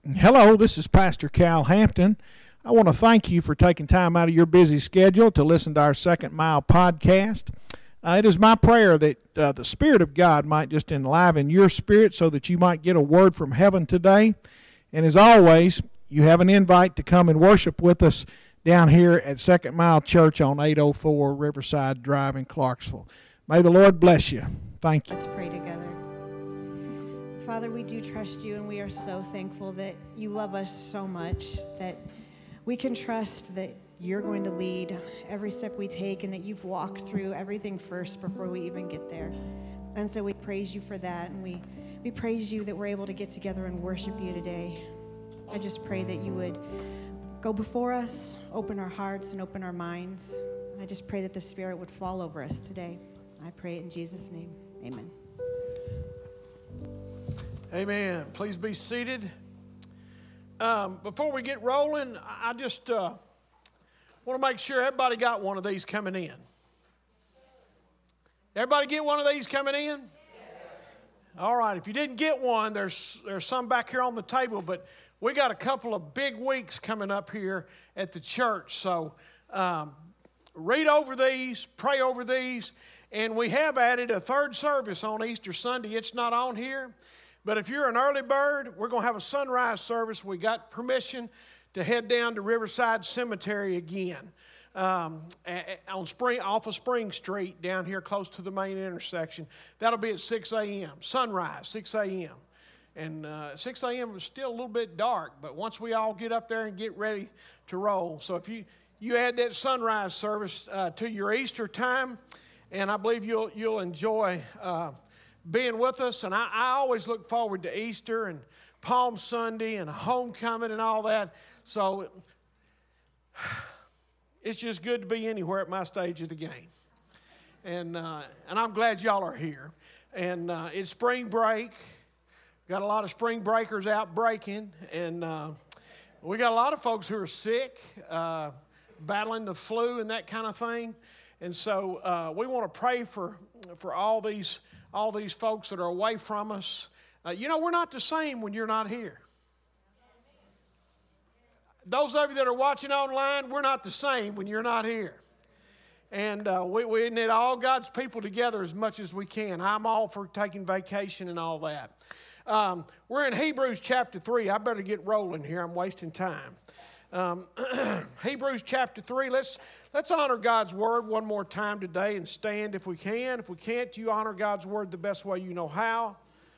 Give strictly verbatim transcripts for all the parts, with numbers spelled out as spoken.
Hello, this is Pastor Cal Hampton. I want to thank you for taking time out of your busy schedule to listen to our Second Mile podcast. Uh, it is my prayer that uh, the Spirit of God might just enliven your spirit so that you might get a word from heaven today. And as always, you have an invite to come and worship with us down here at Second Mile Church on eight oh four Riverside Drive in Clarksville. May the Lord bless you. Thank you. Let's pray together. Father, we do trust you, and we are so thankful that you love us so much that we can trust that you're going to lead every step we take and that you've walked through everything first before we even get there. And so we praise you for that, and we, we praise you that we're able to get together and worship you today. I just pray that you would go before us, open our hearts and open our minds. I just pray that the Spirit would fall over us today. I pray it in Jesus' name. Amen. Amen. Please be seated. Um, before we get rolling, I just uh, want to make sure everybody got one of these coming in. Everybody get one of these coming in? Yes. All right. If you didn't get one, there's there's some back here on the table, but we got a couple of big weeks coming up here at the church. So um, read over these, pray over these, and we have added a third service on Easter Sunday. It's not on here. But if you're an early bird, we're going to have a sunrise service. We got permission to head down to Riverside Cemetery again um, on Spring, off of Spring Street down here close to the main intersection. That'll be at six a.m., sunrise, six a.m. And uh, six a.m. is still a little bit dark, but once we all get up there and get ready to roll. So if you, you add that sunrise service uh, to your Easter time, and I believe you'll, you'll enjoy uh being with us, and I, I always look forward to Easter and Palm Sunday and homecoming and all that. So it's just good to be anywhere at my stage of the game. And uh, and I'm glad y'all are here. And uh, it's spring break. Got a lot of spring breakers out breaking, and uh, we got a lot of folks who are sick, uh, battling the flu and that kind of thing. And so uh, we want to pray for for all these. all these folks that are away from us. Uh, you know, we're not the same when you're not here. Those of you that are watching online, we're not the same when you're not here. And uh, we, we need all God's people together as much as we can. I'm all for taking vacation and all that. Um, we're in Hebrews chapter three. I better get rolling here. I'm wasting time. Um, Hebrews chapter three. Let's let's honor God's word one more time today and stand if we can. If we can't, you honor God's word the best way you know how.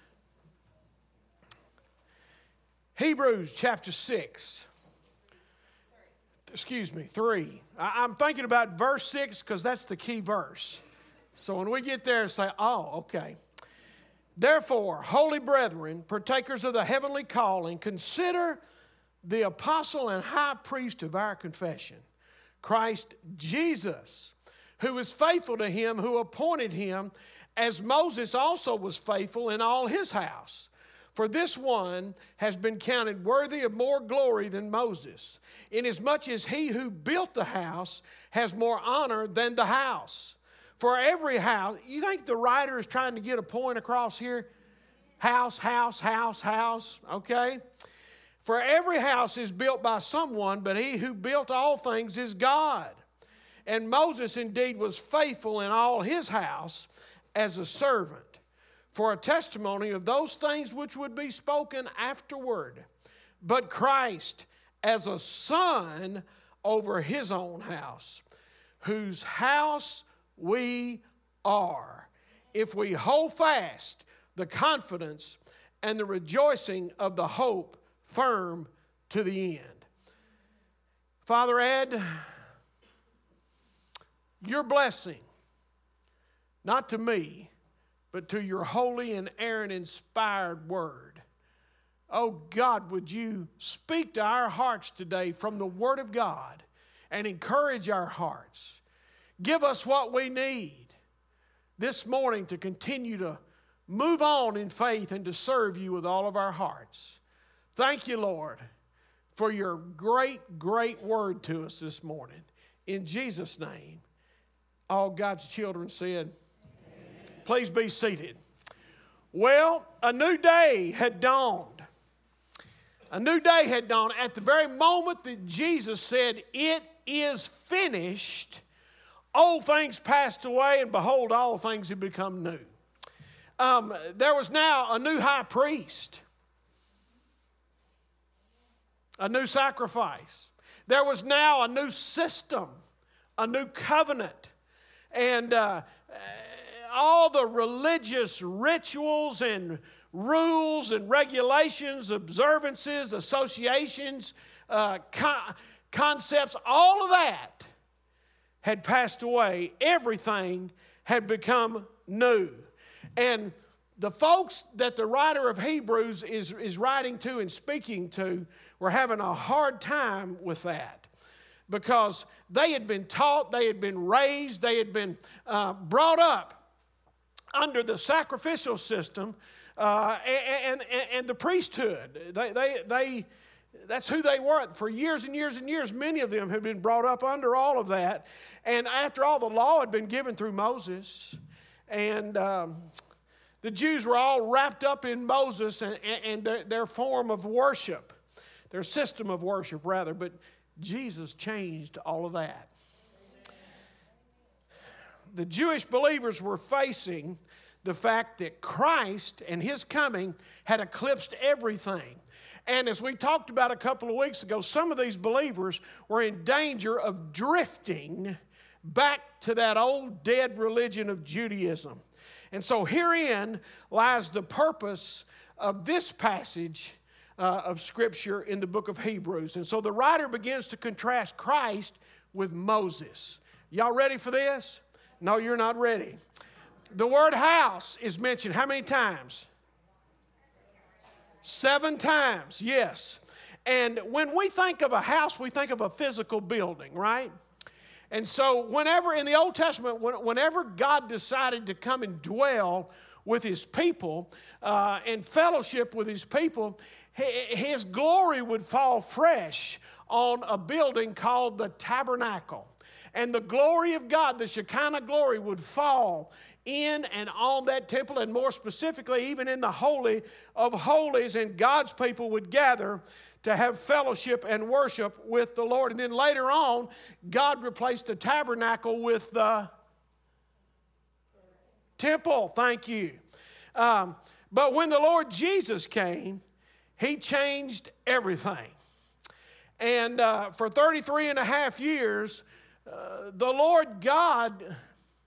Hebrews chapter six. Excuse me, three. I, I'm thinking about verse six because that's the key verse. So when we get there, say, oh, okay. Therefore, holy brethren, partakers of the heavenly calling, consider the apostle and high priest of our confession, Christ Jesus, who is faithful to him who appointed him, as Moses also was faithful in all his house. For this one has been counted worthy of more glory than Moses, inasmuch as he who built the house has more honor than the house. For every house, you think the writer is trying to get a point across here? House, house, house, house, okay? For every house is built by someone, but he who built all things is God. And Moses indeed was faithful in all his house as a servant, for a testimony of those things which would be spoken afterward. But Christ as a son over his own house, whose house we are, if we hold fast the confidence and the rejoicing of the hope firm to the end. Father, add your blessing, not to me, but to your holy and inerrant-inspired word. Oh God, would you speak to our hearts today from the Word of God and encourage our hearts. Give us what we need this morning to continue to move on in faith and to serve you with all of our hearts. Thank you, Lord, for your great, great word to us this morning. In Jesus' name, all God's children said, amen. Please be seated. Well, a new day had dawned. A new day had dawned. At the very moment that Jesus said, "It is finished," old things passed away, and behold, all things have become new. Um, there was now a new high priest, a new sacrifice. There was now a new system, a new covenant, and uh, all the religious rituals and rules and regulations, observances, associations, uh, con- concepts, all of that had passed away. Everything had become new. And the folks that the writer of Hebrews is, is writing to and speaking to were having a hard time with that, because they had been taught, they had been raised, they had been uh, brought up under the sacrificial system uh, and, and, and the priesthood. They, they, they, that's who they were. For years and years and years, many of them had been brought up under all of that. And after all, the law had been given through Moses, and um, the Jews were all wrapped up in Moses and, and their, their form of worship, their system of worship, rather. But Jesus changed all of that. The Jewish believers were facing the fact that Christ and His coming had eclipsed everything. And as we talked about a couple of weeks ago, some of these believers were in danger of drifting back to that old dead religion of Judaism. And so herein lies the purpose of this passage uh, of Scripture in the book of Hebrews. And so the writer begins to contrast Christ with Moses. Y'all ready for this? No, you're not ready. The word house is mentioned how many times? Seven times, yes. And when we think of a house, we think of a physical building, right? And so whenever in the Old Testament, whenever God decided to come and dwell with His people uh, and fellowship with His people, His glory would fall fresh on a building called the tabernacle. And the glory of God, the Shekinah glory, would fall in and on that temple, and more specifically, even in the Holy of Holies, and God's people would gather to have fellowship and worship with the Lord. And then later on, God replaced the tabernacle with the temple. Thank you. Um, but when the Lord Jesus came, He changed everything. And uh, for thirty-three and a half years, uh, the Lord God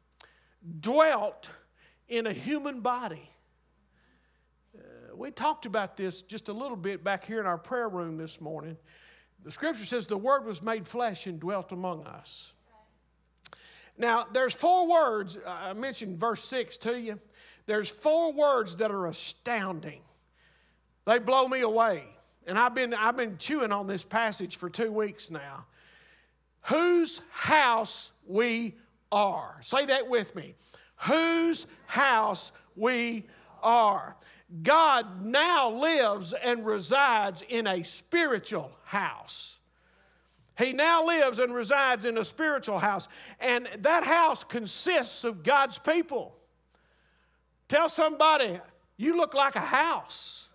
dwelt in a human body. Uh, we talked about this just a little bit back here in our prayer room this morning. The Scripture says the Word was made flesh and dwelt among us. Now, there's four words. I mentioned verse six to you. There's four words that are astounding. They blow me away. And I've been, I've been chewing on this passage for two weeks now. Whose house we are. Say that with me. Whose house we are. God now lives and resides in a spiritual house. He now lives and resides in a spiritual house. And that house consists of God's people. Tell somebody, you look like a house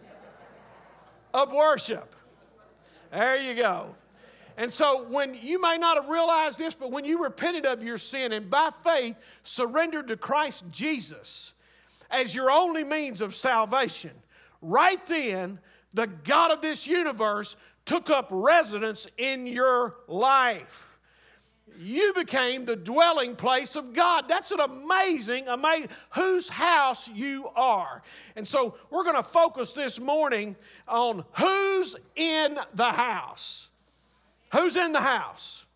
of worship. There you go. And so when you may not have realized this, but when you repented of your sin and by faith surrendered to Christ Jesus as your only means of salvation, right then the God of this universe took up residence in your life. You became the dwelling place of God. That's an amazing, amazing, whose house you are. And so we're going to focus this morning on who's in the house. Who's in the house?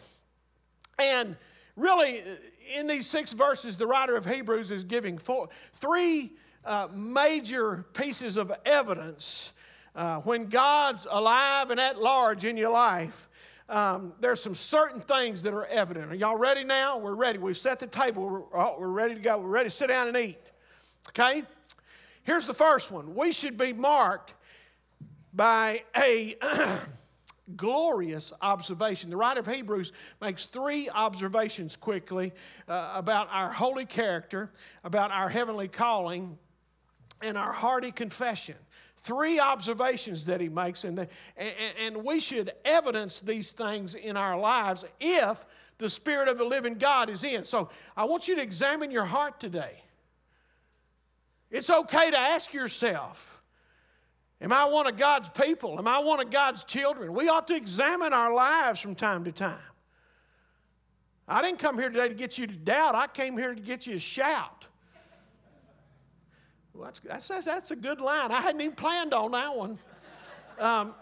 And really, in these six verses, the writer of Hebrews is giving four, three uh, major pieces of evidence. Uh, when God's alive and at large in your life, um, there's some certain things that are evident. Are y'all ready now? We're ready. We've set the table. We're, oh, we're ready to go. We're ready to sit down and eat. Okay? Here's the first one. We should be marked by a glorious observation. The writer of Hebrews makes three observations quickly uh, about our holy character, about our heavenly calling, and our hearty confession. three observations that he makes, and, the, and, and we should evidence these things in our lives if the Spirit of the living God is in. So I want you to examine your heart today. It's okay to ask yourself, am I one of God's people? Am I one of God's children? We ought to examine our lives from time to time. I didn't come here today to get you to doubt. I came here to get you to shout. Well, that's, that's, that's a good line. I hadn't even planned on that one. Um,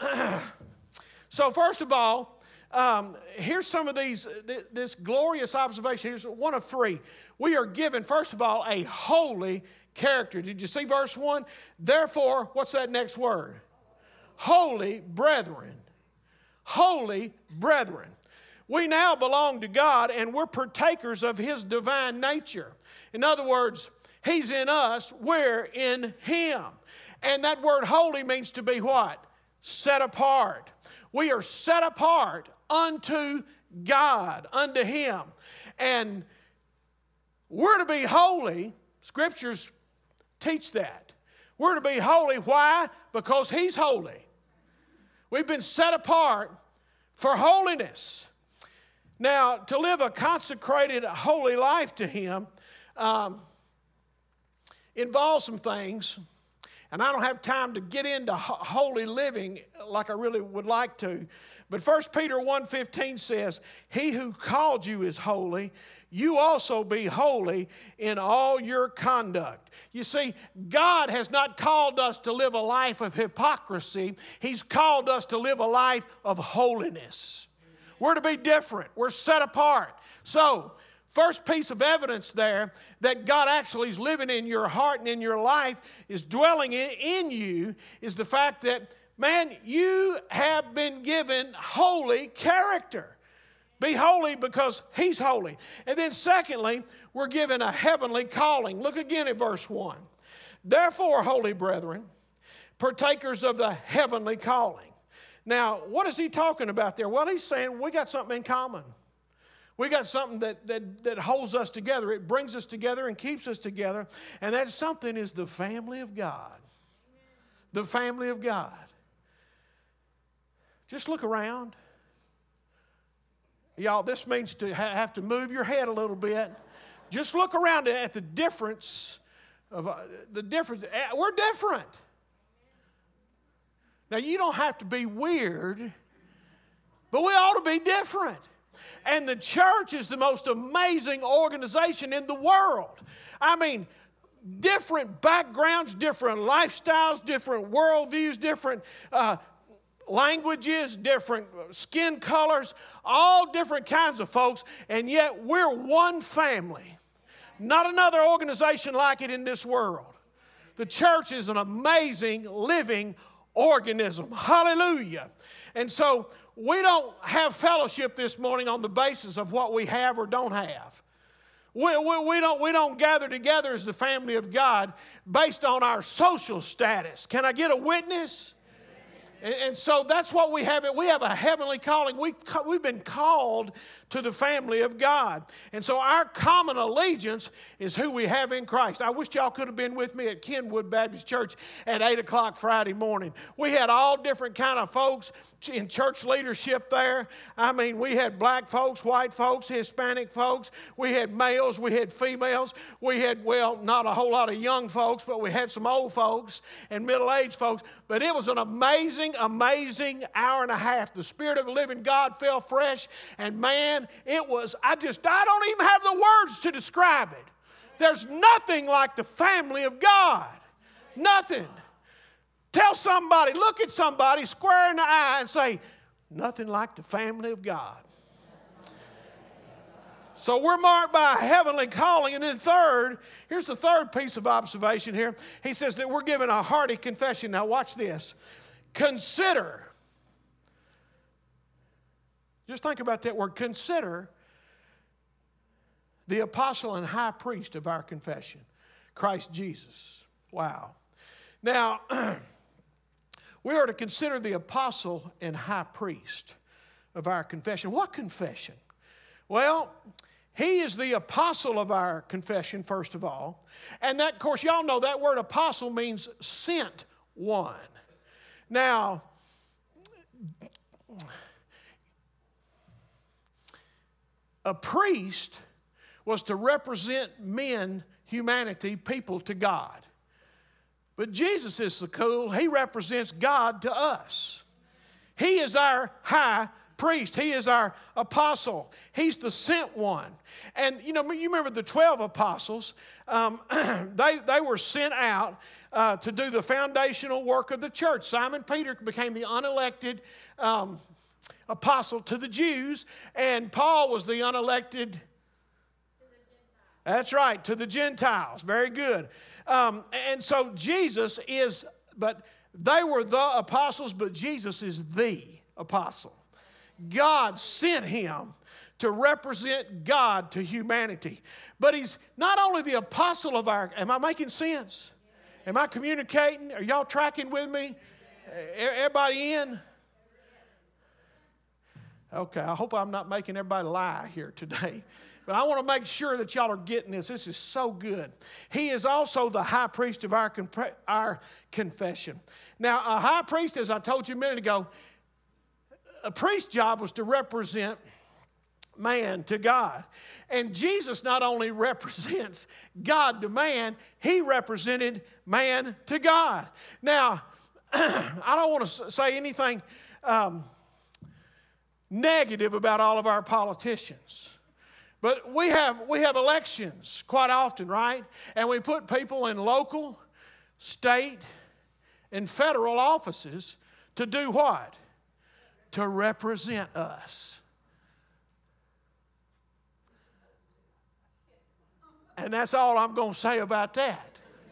so first of all, um, here's some of these, th- this glorious observation. Here's one of three. We are given, first of all, a holy character. Did you see verse one? Therefore, what's that next word? Holy brethren. Holy brethren. We now belong to God, and we're partakers of His divine nature. In other words, He's in us, we're in Him. And that word holy means to be what? Set apart. We are set apart unto God, unto Him. And we're to be holy. Scriptures teach that. We're to be holy. Why? Because He's holy. We've been set apart for holiness. Now, to live a consecrated, holy life to Him um, involves some things, and I don't have time to get into ho- holy living like I really would like to. But First Peter one fifteen says, He who called you is holy, you also be holy in all your conduct. You see, God has not called us to live a life of hypocrisy. He's called us to live a life of holiness. We're to be different. We're set apart. So, first piece of evidence there that God actually is living in your heart and in your life, is dwelling in, in you, is the fact that, man, you have been given holy character. Be holy because He's holy. And then secondly, we're given a heavenly calling. Look again at verse one. Therefore, holy brethren, partakers of the heavenly calling. Now, what is he talking about there? Well, he's saying we got something in common. We got something that, that, that holds us together. It brings us together and keeps us together. And that something is the family of God. The family of God. Just look around. Y'all, this means to ha- have to move your head a little bit. Just look around at the difference of uh, the difference. We're different. Now, you don't have to be weird, but we ought to be different. And the church is the most amazing organization in the world. I mean, different backgrounds, different lifestyles, different worldviews, different uh, languages, different skin colors, all different kinds of folks, and yet we're one family. Not another organization like it in this world. The church is an amazing, living organism. Hallelujah. And so we don't have fellowship this morning on the basis of what we have or don't have. We, we, we, don't, we don't gather together as the family of God based on our social status. Can I get a witness? And, and so that's what we have. We have a heavenly calling. We, we've been called to the family of God. And so our common allegiance is who we have in Christ. I wish y'all could have been with me at Kenwood Baptist Church at eight o'clock Friday morning. We had all different kind of folks in church leadership there. I mean, we had black folks, white folks, Hispanic folks. We had males, we had females. We had, well, not a whole lot of young folks, but we had some old folks and middle-aged folks. But it was an amazing, amazing hour and a half. The Spirit of the living God fell fresh, and man, it was, I just, I don't even have the words to describe it. There's nothing like the family of God. Nothing. Tell somebody, look at somebody square in the eye and say, nothing like the family of God. So we're marked by a heavenly calling. And then third, here's the third piece of observation here. He says that we're given a hearty confession. Now watch this. Consider. Just think about that word. Consider the apostle and high priest of our confession, Christ Jesus. Wow. Now, we are to consider the apostle and high priest of our confession. What confession? Well, he is the apostle of our confession, first of all. And that, of course, y'all know that word apostle means sent one. Now, a priest was to represent men, humanity, people to God. But Jesus is so cool, he represents God to us. He is our high priest. He is our apostle. He's the sent one. And you know, you remember the twelve apostles, um, they, they were sent out uh, to do the foundational work of the church. Simon Peter became the unelected um, apostle to the Jews, and Paul was the unelected. That's right, to the Gentiles. Very good. Um, and so Jesus is, but they were the apostles, but Jesus is the apostle. God sent him to represent God to humanity. But he's not only the apostle of our, am I making sense? Am I communicating? Are y'all tracking with me? Everybody in? Okay, I hope I'm not making everybody lie here today. But I want to make sure that y'all are getting this. This is so good. He is also the high priest of our, comp- our confession. Now, a high priest, as I told you a minute ago, a priest's job was to represent man to God. And Jesus not only represents God to man, he represented man to God. Now, I don't want to say anything um, negative about all of our politicians. But we have, we have elections quite often, right? And we put people in local, state, and federal offices to do what? To represent us. And that's all I'm going to say about that.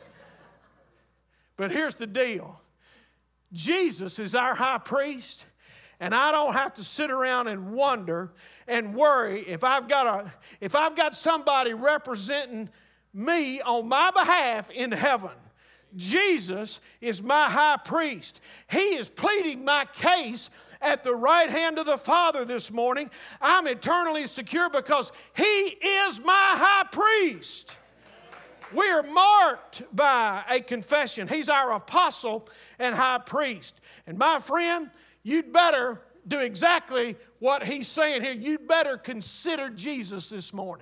But here's the deal. Jesus is our high priest. And I don't have to sit around and wonder and worry if I've got a if I've got somebody representing me on my behalf in heaven. Jesus is my high priest. He is pleading my case at the right hand of the Father this morning. I'm eternally secure because he is my high priest. We are marked by a confession. He's our apostle and high priest. And my friend, you'd better do exactly what he's saying here. You'd better consider Jesus this morning.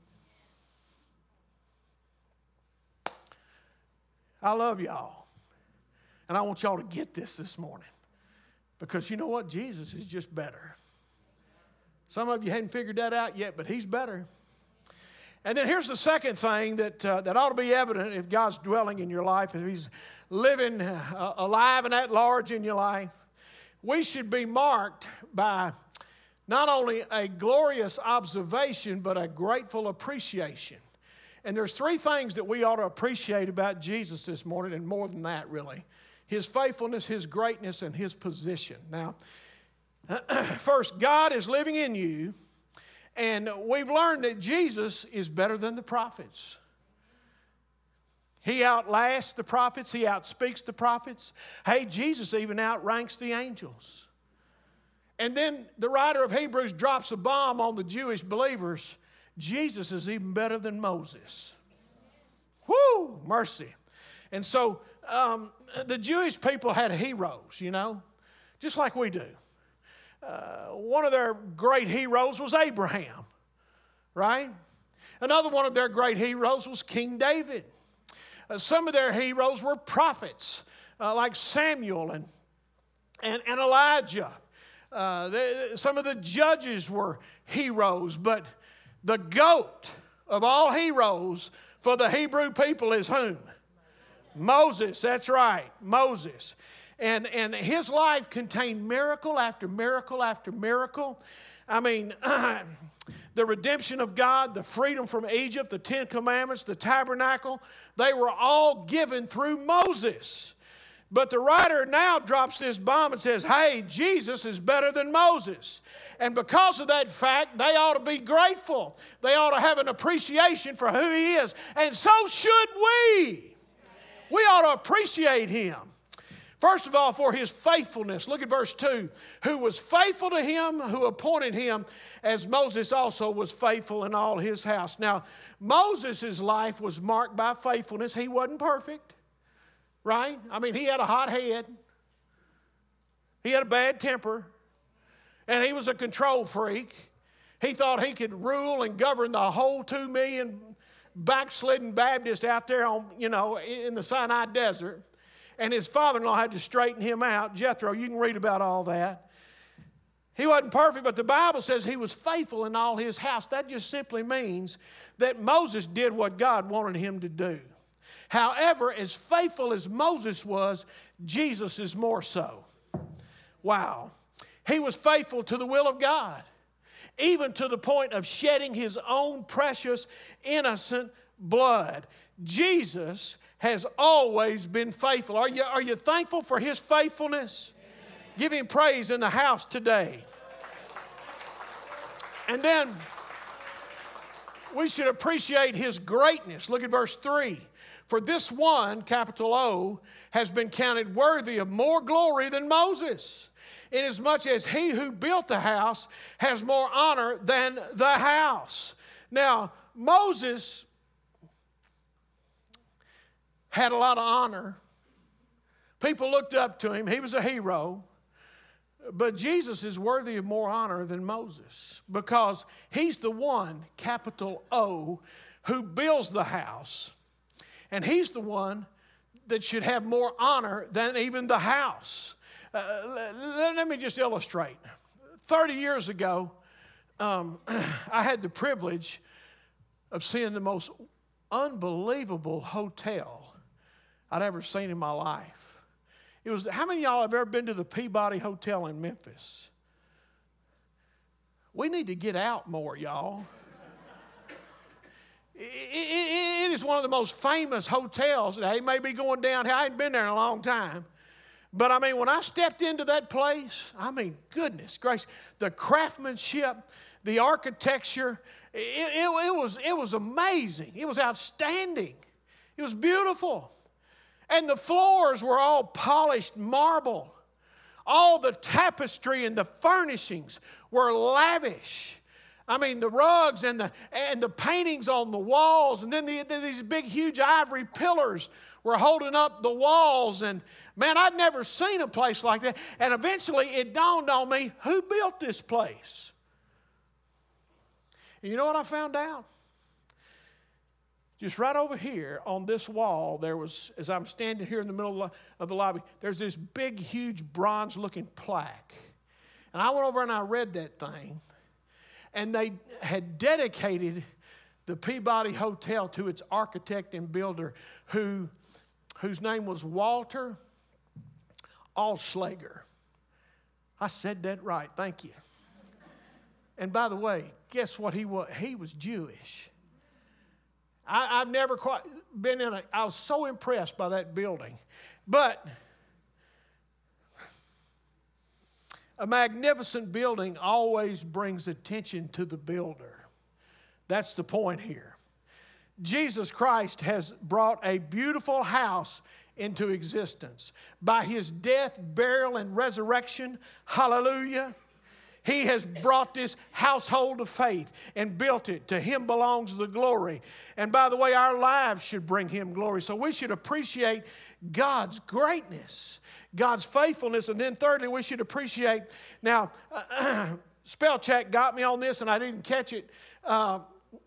I love y'all. And I want y'all to get this this morning. Because you know what? Jesus is just better. Some of you hadn't figured that out yet, but he's better. And then here's the second thing that, uh, that ought to be evident if God's dwelling in your life, if he's living uh, alive and at large in your life. We should be marked by not only a glorious observation, but a grateful appreciation. And there's three things that we ought to appreciate about Jesus this morning, and more than that, really. His faithfulness, his greatness, and his position. Now, first, God is living in you, and we've learned that Jesus is better than the prophets. He outlasts the prophets. He outspeaks the prophets. Hey, Jesus even outranks the angels. And then the writer of Hebrews drops a bomb on the Jewish believers. Jesus is even better than Moses. Whoo, mercy. And so um, the Jewish people had heroes, you know, just like we do. Uh, one of their great heroes was Abraham, right? Another one of their great heroes was King David. Uh, some of their heroes were prophets, uh, like Samuel and, and, and Elijah. Uh, they, some of the judges were heroes, but the GOAT of all heroes for the Hebrew people is whom? Moses, that's right, Moses. And, and his life contained miracle after miracle after miracle. I mean, the redemption of God, the freedom from Egypt, the Ten Commandments, the tabernacle, they were all given through Moses. But the writer now drops this bomb and says, hey, Jesus is better than Moses. And because of that fact, they ought to be grateful. They ought to have an appreciation for who he is. And so should we. We ought to appreciate him. First of all, for his faithfulness. Look at verse two. Who was faithful to him, who appointed him, as Moses also was faithful in all his house. Now, Moses' life was marked by faithfulness. He wasn't perfect, right? I mean, he had a hot head. He had a bad temper, and he was a control freak. He thought he could rule and govern the whole two million backslidden Baptists out there on, you know, in the Sinai desert. And his father-in-law had to straighten him out. Jethro, you can read about all that. He wasn't perfect, but the Bible says he was faithful in all his house. That just simply means that Moses did what God wanted him to do. However, as faithful as Moses was, Jesus is more so. Wow. He was faithful to the will of God, even to the point of shedding his own precious, innocent blood. Jesus has always been faithful. Are you, are you thankful for his faithfulness? Give him praise in the house today. And then we should appreciate his greatness. Look at verse three. For this one, capital O, has been counted worthy of more glory than Moses, inasmuch as he who built the house has more honor than the house. Now, Moses had a lot of honor. People looked up to him. He was a hero. But Jesus is worthy of more honor than Moses, because he's the one, capital O, who builds the house. And he's the one that should have more honor than even the house. Uh, let, let me just illustrate. thirty years ago, um, I had the privilege of seeing the most unbelievable hotel I'd ever seen in my life. It was, how many of y'all have ever been to the Peabody Hotel in Memphis? We need to get out more, y'all. it, it, it is one of the most famous hotels. It may be going down. I ain't been there in a long time. But I mean, when I stepped into that place, I mean, goodness gracious, the craftsmanship, the architecture, it, it, it, was, it was amazing. It was outstanding. It was beautiful. And the floors were all polished marble. All the tapestry and the furnishings were lavish. I mean, the rugs and the, and the paintings on the walls, and then the, the, these big, huge ivory pillars were holding up the walls. And, man, I'd never seen a place like that. And eventually it dawned on me, who built this place? And you know what I found out? Just right over here on this wall, there was, as I'm standing here in the middle of the lobby, there's this big, huge bronze-looking plaque. And I went over and I read that thing. And they had dedicated the Peabody Hotel to its architect and builder, who, whose name was Walter Alschlager. I said that right. Thank you. And by the way, guess what he was? He was Jewish. I, I've never quite been in a, I was so impressed by that building. But a magnificent building always brings attention to the builder. That's the point here. Jesus Christ has brought a beautiful house into existence. By his death, burial, and resurrection, hallelujah, he has brought this household of faith and built it. To him belongs the glory. And by the way, our lives should bring him glory. So we should appreciate God's greatness, God's faithfulness. And then thirdly, we should appreciate, now, uh, spell check got me on this and I didn't catch it. Uh,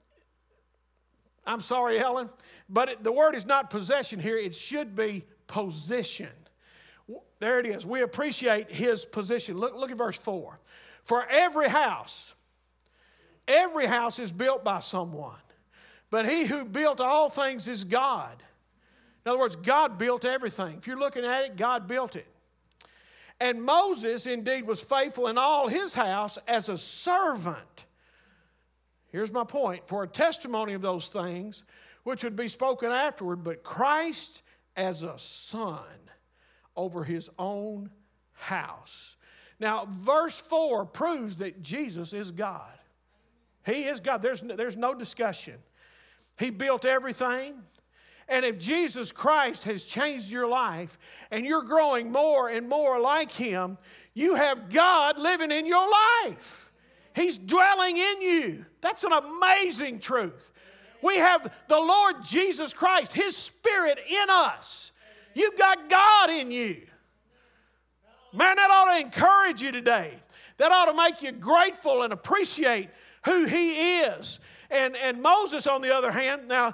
I'm sorry, Ellen. But it, the word is not possession here. It should be position. There it is. We appreciate his position. Look, look at verse four. For every house, every house is built by someone, but he who built all things is God. In other words, God built everything. If you're looking at it, God built it. And Moses indeed was faithful in all his house as a servant. Here's my point. For a testimony of those things, which would be spoken afterward, but Christ as a son over his own house. Now, verse four proves that Jesus is God. He is God. There's no, there's no discussion. He built everything. And if Jesus Christ has changed your life and you're growing more and more like him, you have God living in your life. He's dwelling in you. That's an amazing truth. We have the Lord Jesus Christ, his Spirit in us. You've got God in you. Man, that ought to encourage you today. That ought to make you grateful and appreciate who He is. And, and Moses, on the other hand, now,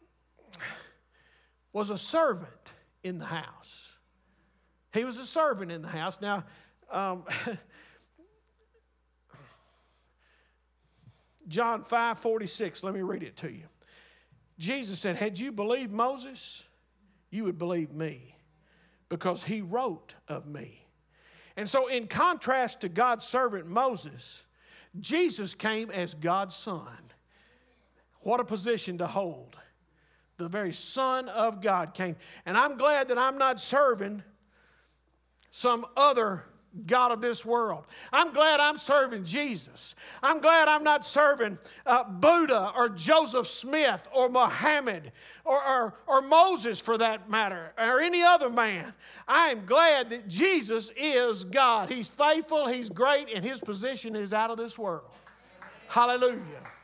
was a servant in the house. He was a servant in the house. Now, um, John five forty-six, let me read it to you. Jesus said, had you believed Moses, you would believe me, because he wrote of me. And so in contrast to God's servant Moses, Jesus came as God's son. What a position to hold. The very Son of God came. And I'm glad that I'm not serving some other God of this world. I'm glad I'm serving Jesus. I'm glad I'm not serving uh, Buddha or Joseph Smith or Muhammad or, or, or Moses, for that matter, or any other man. I am glad that Jesus is God. He's faithful, He's great, and His position is out of this world. Hallelujah.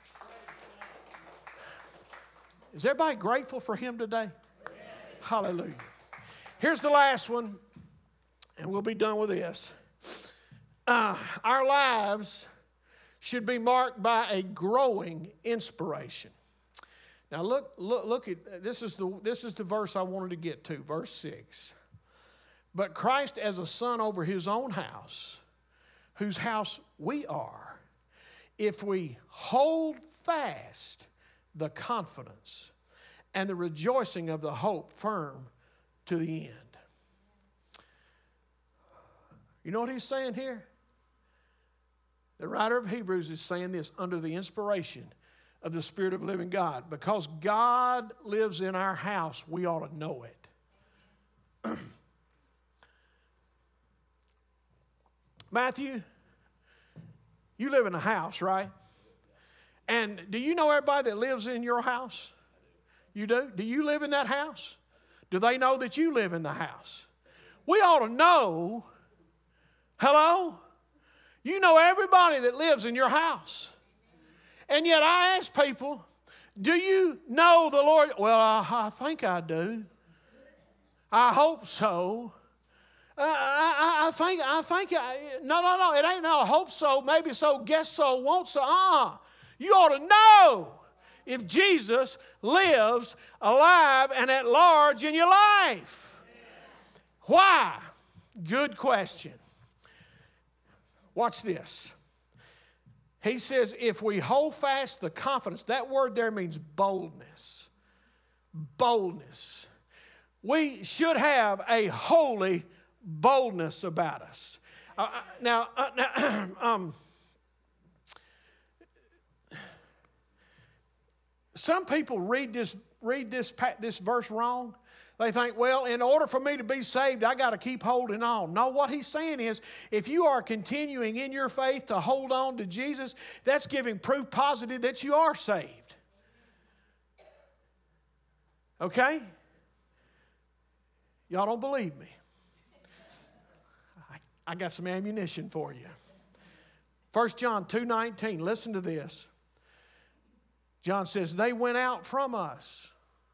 Is everybody grateful for Him today? Hallelujah. Here's the last one, and we'll be done with this. Uh, our lives should be marked by a growing inspiration. Now look, look, look at this is the this is the verse I wanted to get to, verse six. But Christ as a son over His own house, whose house we are, if we hold fast the confidence and the rejoicing of the hope firm to the end. You know what he's saying here? The writer of Hebrews is saying this under the inspiration of the Spirit of the living God. Because God lives in our house, we ought to know it. Matthew, you live in a house, right? And do you know everybody that lives in your house? You do? Do you live in that house? Do they know that you live in the house? We ought to know. Hello? You know everybody that lives in your house. And yet I ask people, do you know the Lord? Well, I, I think I do. I hope so. Uh, I, I think, I think, I, no, no, no, it ain't no hope so, maybe so, guess so, won't so. Uh-uh. You ought to know if Jesus lives alive and at large in your life. Why? Good question. Watch this. He says, if we hold fast the confidence, that word there means boldness. Boldness. We should have a holy boldness about us. Uh, now, uh, now um, some people read this read this this verse wrong. They think, well, in order for me to be saved, I got to keep holding on. No, what he's saying is, if you are continuing in your faith to hold on to Jesus, that's giving proof positive that you are saved. Okay? Y'all don't believe me. I, I got some ammunition for you. First John two nineteen, listen to this. John says, they went out from us.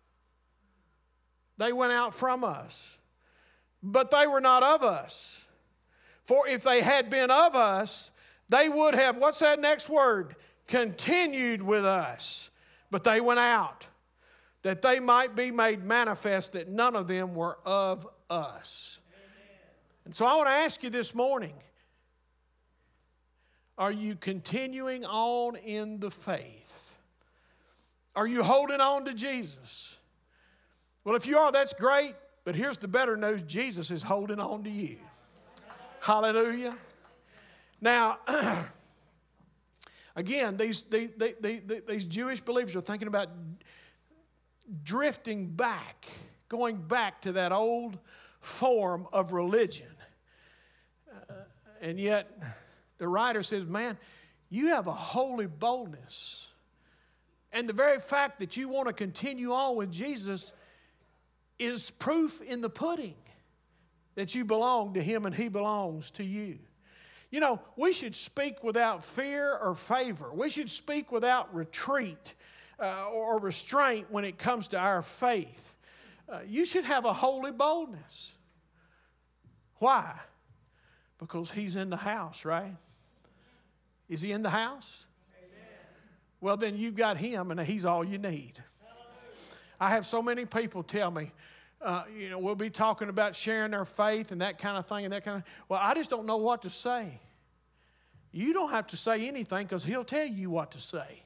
They went out from us, but they were not of us. For if they had been of us, they would have, what's that next word? Continued with us. But they went out, that they might be made manifest that none of them were of us. Amen. And so I want to ask you this morning, are you continuing on in the faith? Are you holding on to Jesus? Well, if you are, that's great. But here's the better news. Jesus is holding on to you. Hallelujah. Now, again, these, these, these, these Jewish believers are thinking about drifting back, going back to that old form of religion. Uh, and yet, the writer says, man, you have a holy boldness. And the very fact that you want to continue on with Jesus is proof in the pudding that you belong to Him and He belongs to you. You know, we should speak without fear or favor. We should speak without retreat uh, or restraint when it comes to our faith. Uh, you should have a holy boldness. Why? Because He's in the house, right? Is He in the house? Amen. Well, then you've got Him, and He's all you need. I have so many people tell me, uh, you know, we'll be talking about sharing their faith and that kind of thing and that kind of, well, I just don't know what to say. You don't have to say anything because He'll tell you what to say.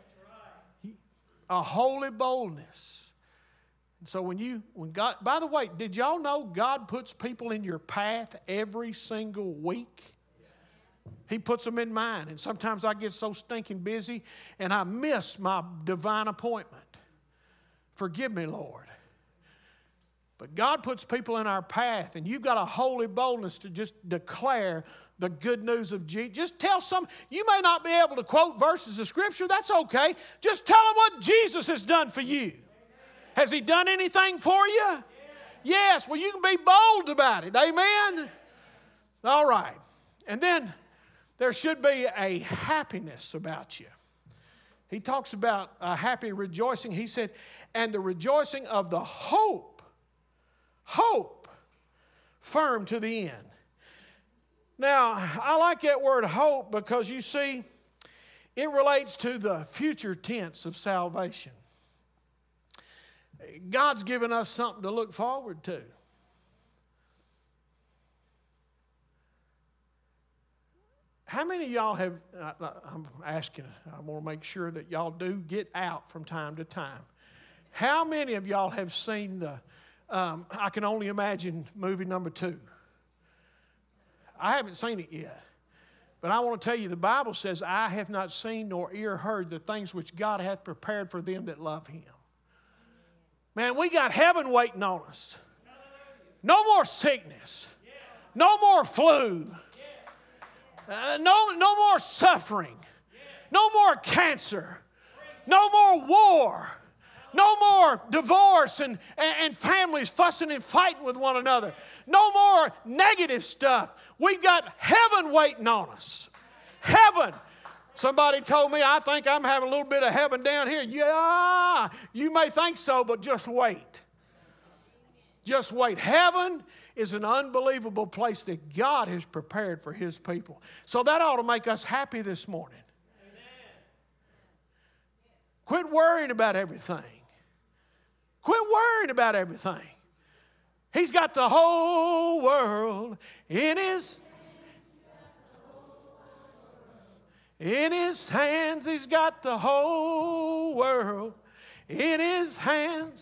A holy boldness. And so when you, when God, by the way, did y'all know God puts people in your path every single week? He puts them in mine. And sometimes I get so stinking busy and I miss my divine appointment. Forgive me, Lord. But God puts people in our path, and you've got a holy boldness to just declare the good news of Jesus. Just tell some, you may not be able to quote verses of Scripture, that's okay. Just tell them what Jesus has done for you. Has He done anything for you? Yes, well, you can be bold about it, amen? All right. And then there should be a happiness about you. He talks about a happy rejoicing. He said, and the rejoicing of the hope, hope, firm to the end. Now, I like that word hope because you see, it relates to the future tense of salvation. God's given us something to look forward to. How many of y'all have, I'm asking, I want to make sure that y'all do get out from time to time. How many of y'all have seen the, um, I Can Only Imagine movie number two? I haven't seen it yet. But I want to tell you, the Bible says, I have not seen nor ear heard the things which God hath prepared for them that love Him. Man, we got heaven waiting on us. No more sickness. No more flu. Uh, no, no more suffering. No more cancer. No more war. No more divorce and, and, and families fussing and fighting with one another. No more negative stuff. We've got heaven waiting on us. Heaven. Somebody told me, I think I'm having a little bit of heaven down here. Yeah, you may think so, but just wait. Just wait. Heaven is an unbelievable place that God has prepared for His people. So that ought to make us happy this morning. Amen. Quit worrying about everything. Quit worrying about everything. He's got the whole world in His in His hands. He's got the whole world in His hands.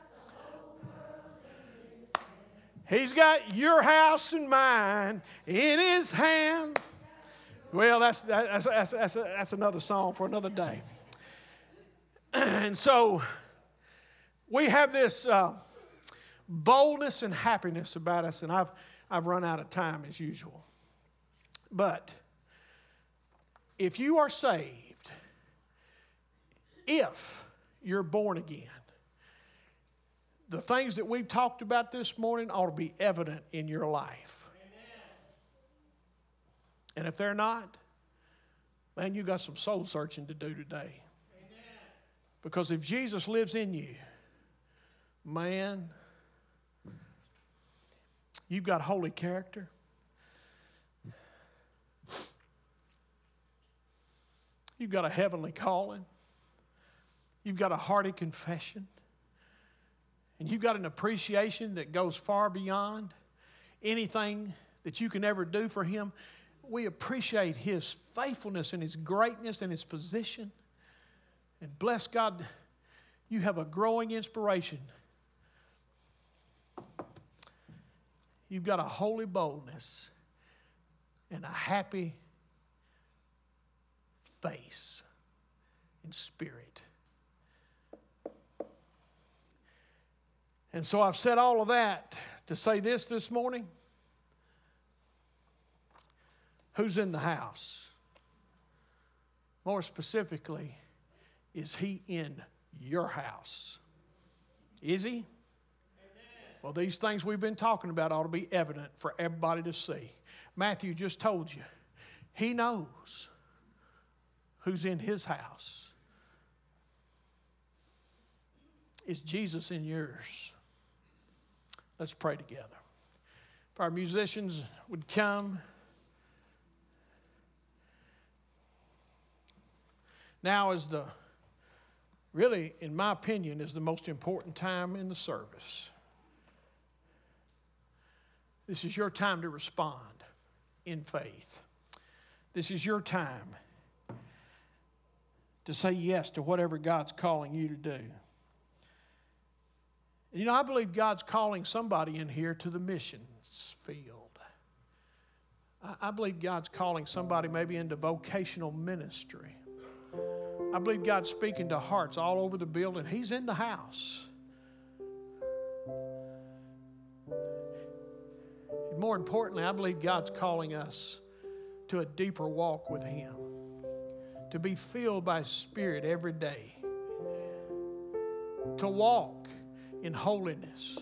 He's got your house and mine in His hand. Well, that's, that's, that's, that's, that's another song for another day. And so we have this uh, boldness and happiness about us, and I've, I've run out of time as usual. But if you are saved, if you're born again, the things that we've talked about this morning ought to be evident in your life. Amen. And if they're not, man, you got some soul searching to do today. Amen. Because if Jesus lives in you, man, you've got holy character. You've got a heavenly calling. You've got a hearty confession. And you've got an appreciation that goes far beyond anything that you can ever do for Him. We appreciate His faithfulness and His greatness and His position. And bless God, you have a growing inspiration. You've got a holy boldness and a happy face and spirit. And so I've said all of that to say this this morning. Who's in the house? More specifically, is He in your house? Is He? Amen. Well, these things we've been talking about ought to be evident for everybody to see. Matthew just told you, He knows who's in His house. Is Jesus in yours? Let's pray together. If our musicians would come. Now is the, really, in my opinion, is the most important time in the service. This is your time to respond in faith. This is your time to say yes to whatever God's calling you to do. You know, I believe God's calling somebody in here to the missions field. I believe God's calling somebody maybe into vocational ministry. I believe God's speaking to hearts all over the building. He's in the house. And more importantly, I believe God's calling us to a deeper walk with Him, to be filled by His Spirit every day, to walk in holiness.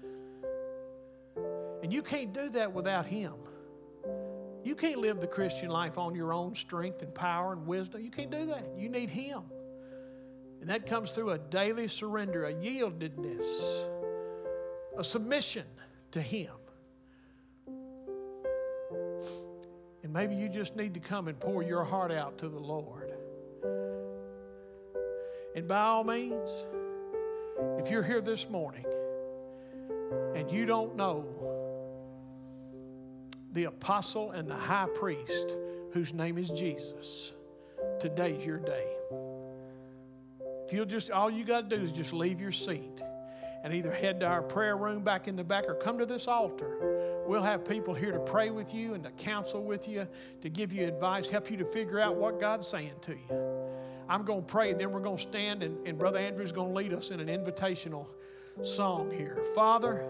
And you can't do that without Him. You can't live the Christian life on your own strength and power and wisdom. You can't do that. You need Him. And that comes through a daily surrender, a yieldedness, a submission to Him. And maybe you just need to come and pour your heart out to the Lord. And by all means, if you're here this morning and you don't know the apostle and the high priest whose name is Jesus, today's your day. If you'll just, all you got to do is just leave your seat and either head to our prayer room back in the back or come to this altar. We'll have people here to pray with you and to counsel with you, to give you advice, help you to figure out what God's saying to you. I'm going to pray, and then we're going to stand, and, and Brother Andrew's going to lead us in an invitational song here. Father,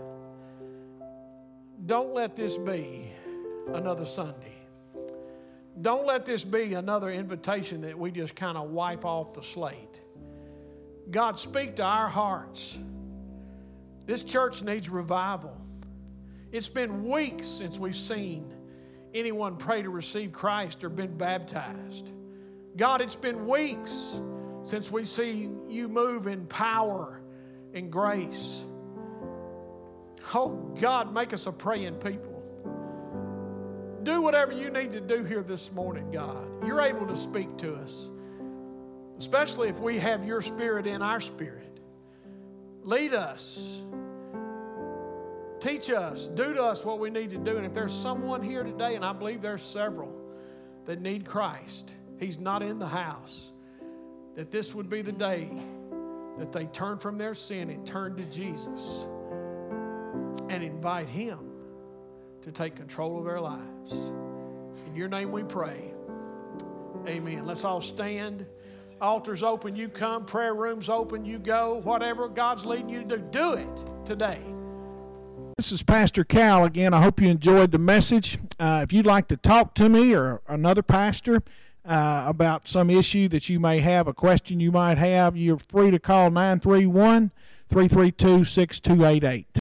don't let this be another Sunday. Don't let this be another invitation that we just kind of wipe off the slate. God, speak to our hearts. This church needs revival. It's been weeks since we've seen anyone pray to receive Christ or been baptized. God, it's been weeks since we've seen you move in power and grace. Oh, God, make us a praying people. Do whatever you need to do here this morning, God. You're able to speak to us, especially if we have your Spirit in our spirit. Lead us. Teach us. Do to us what we need to do. And if there's someone here today, and I believe there's several that need Christ, He's not in the house, that this would be the day that they turn from their sin and turn to Jesus and invite Him to take control of their lives. In your name we pray. Amen. Let's all stand. Altar's open, you come. Prayer room's open, you go. Whatever God's leading you to do, do it today. This is Pastor Cal again. I hope you enjoyed the message. Uh, if you'd like to talk to me or another pastor uh, about some issue that you may have, a question you might have, you're free to call nine three one, three three two, six two eight eight.